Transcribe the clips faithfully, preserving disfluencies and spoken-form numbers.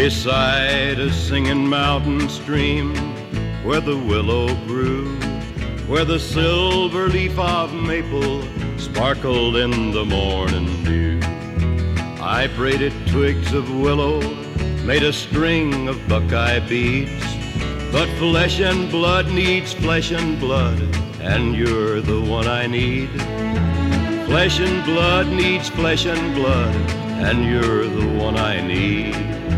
beside a singing mountain stream where the willow grew, where the silver leaf of maple sparkled in the morning dew. I braided twigs of willow, made a string of buckeye beads, but flesh and blood needs flesh and blood, and you're the one I need. Flesh and blood needs flesh and blood, and you're the one I need.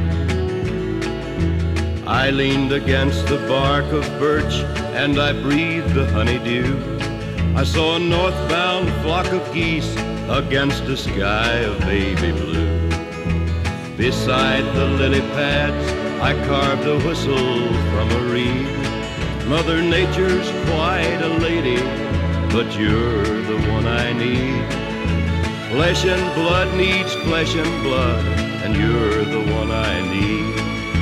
I leaned against the bark of birch and I breathed the honeydew. I saw a northbound flock of geese against a sky of baby blue. Beside the lily pads I carved a whistle from a reed. Mother Nature's quite a lady, but you're the one I need. Flesh and blood needs flesh and blood, and you're the one I need.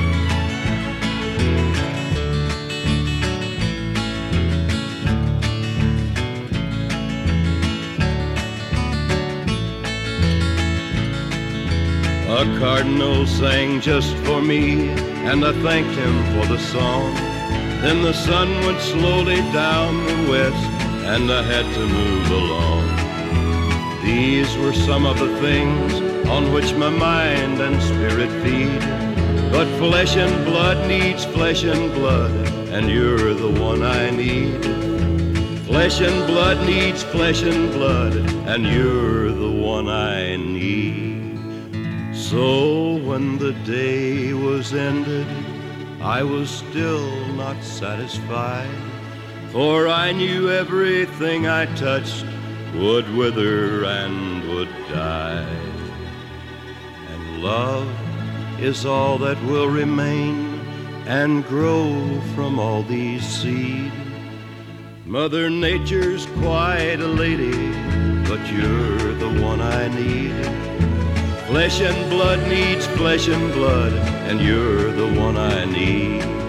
A cardinal sang just for me, and I thanked him for the song. Then the sun went slowly down the west, and I had to move along. These were some of the things on which my mind and spirit feed. But flesh and blood needs flesh and blood, and you're the one I need. Flesh and blood needs flesh and blood, and you're the one I need. So when the day was ended, I was still not satisfied, for I knew everything I touched would wither and would die. And love is all that will remain and grow from all these seed. Mother Nature's quite a lady, but you're the one I need. Flesh and blood needs flesh and blood, and you're the one I need.